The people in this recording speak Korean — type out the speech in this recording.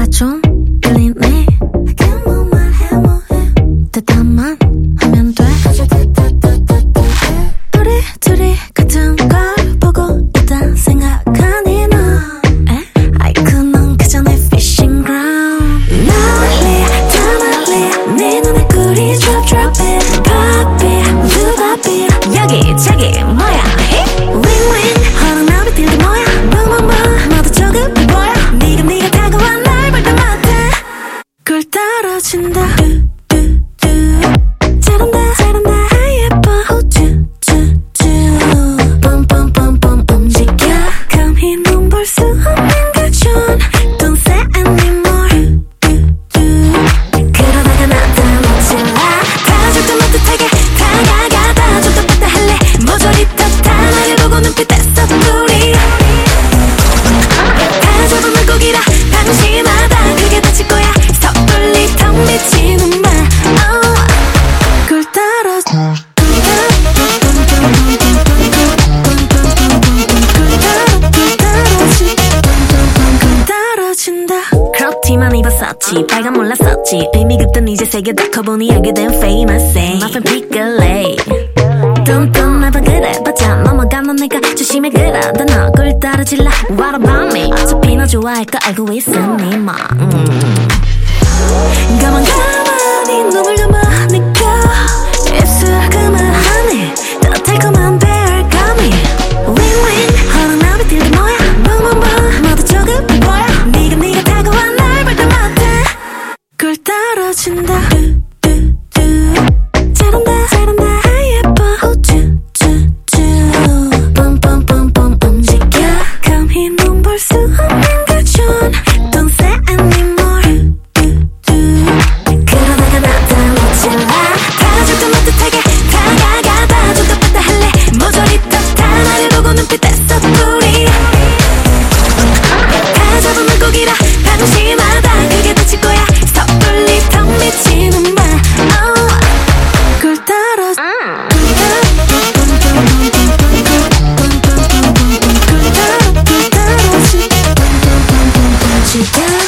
좀 끌리네. 아무 말해 뭐해. 대답만 하면 돼. 둘이 같은 걸 보고 있다 생각하니 너. 아이 그놈 그저 내 fishing ground. 난리 다 난리 네 눈에 꿀이 drop it. Pop it, do pop it. 여기 저기 뭐야 윙윙 허락 나비들도 뭐야 boom boom boom. 너도 조급해 보여. 네가 다가와 날 볼 때마다 꿀 떨어진다. 잘한다 예뻐 우쭈쭈쭈 뿜뿜뿜뿜 움직여. 감히 넌 볼 수 없는 그 존. Don't say anymore. 그러다가 나타나지 마. 다가줄 듯 못듯하게 다가가. 다가줄 듯 뺐다 할래. 모조리 탓다 나를 보고 눈빛 뗐어 둘이. 다 잡은 물고기라 방심하다 그게 다칠 거야. 섣불리 턱 미치는 말. 꿀 떨어져. 크롭티만 입었었지 빨간 몰랐었지 의미 긋던 이제 세계 다 커보니 알게 된 famous thing. My friend Piccole 뚱뚱 매번 그래봤자 넘어가는 내가 조심해 그러다 너 꿀 떨어질라. What about me. 어차피 너 좋아할 거 알고 있으니 뭐. 가만히 눈을 감아 느껴. 입술 그만하네 더 달콤한 배알감이. 윙윙 허락 나비들도 뭐야 붕붕붕. 너도 조급해 보여. 네가 다가와 날 볼 때마다 꿀 떨어진다. 잘한다 예뻐 우쭈쭈쭈 뿜뿜뿜뿜 움직여. 감히 넌 볼 수 없는 그 존. Don't say anymore. 그러다가 나타나지 마. 다가줄 듯 못듯하게 다가가. 다가줄 듯 뺐다 할래. 모조리 탓다 나를 보고 눈빛 뗐어 둘이. 다 잡은 물고기라 방심하다 그게 다칠 거야. 섣불리 턱 미치는 말. 꿀 떨어져. 꿀 떨어지.